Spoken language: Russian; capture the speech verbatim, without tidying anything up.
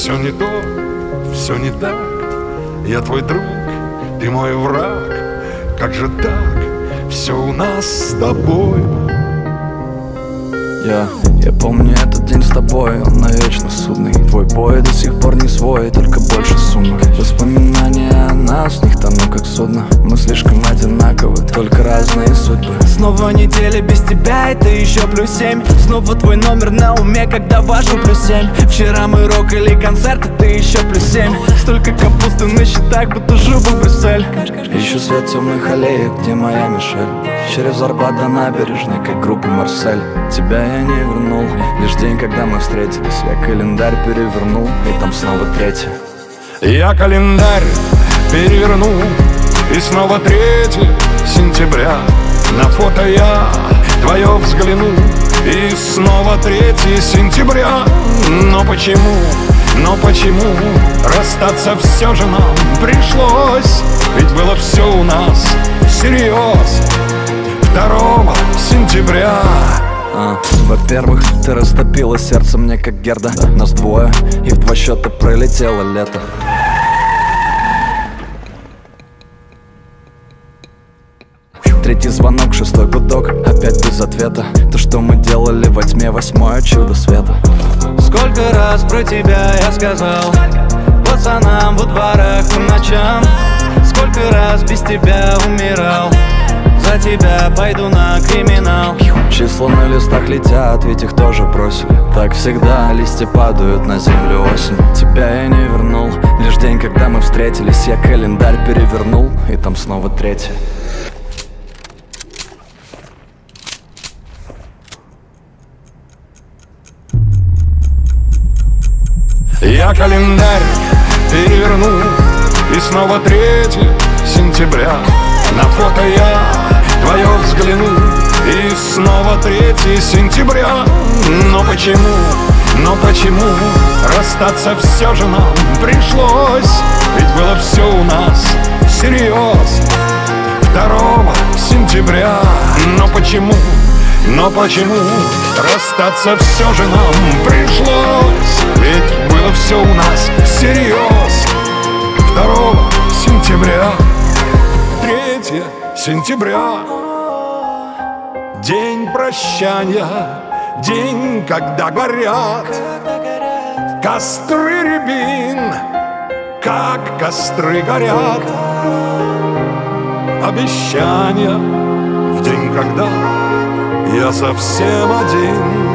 все не то, все не так. Я твой друг, ты мой враг. Как же так, все у нас с тобой. Я, я помню этот день с тобой, он навечно судный. Твой бой до сих пор не свой, только больше сумок. Воспоминания о нас, в них тону как судно. Мы слишком одинаковы, только разные судьбы. Снова неделя без тебя, это еще плюс семь. Снова твой номер на уме, когда важно плюс семь. Вчера мы рокали концерт, а ты еще плюс семь. Столько капусты на счетах, будто жил бы Брюссель. Ищу свет темных аллеек, где моя Мишель. Через Арбат до набережной, как группа Марсель. Тебя я не вернул, лишь день, когда мы встретились. Я календарь перевернул, и там снова третье. Я календарь переверну, и снова третье сентября. На фото я твое взгляну, и снова третье сентября. Но почему, но почему расстаться все же нам пришлось? Ведь было все у нас всерьез. Второго сентября. А, во-первых, ты растопила сердце мне как Герда. Нас двое, и в два счета пролетело лето. Третий звонок, шестой гудок, опять без ответа. То, что мы делали во тьме, восьмое чудо света. Сколько раз про тебя я сказал пацанам во дворах по ночам. Сколько раз без тебя умирал. За тебя пойду на криминал. Числа на листах летят, ведь их тоже бросили. Так всегда листья падают на землю осень. Тебя я не вернул, лишь день, когда мы встретились. Я календарь перевернул, и там снова третье. Я календарь переверну, и снова третье сентября. На фото я твое взгляну, и снова третье сентября. Но почему, но почему расстаться все же нам пришлось? Ведь было все у нас всерьез. Второго сентября. Но почему, но почему расстаться все же нам пришлось? Ведь было все у нас всерьез. Второго сентября. Третье сентября. День прощания, день, когда горят костры рябин, как костры горят. Обещания в день, когда я совсем один.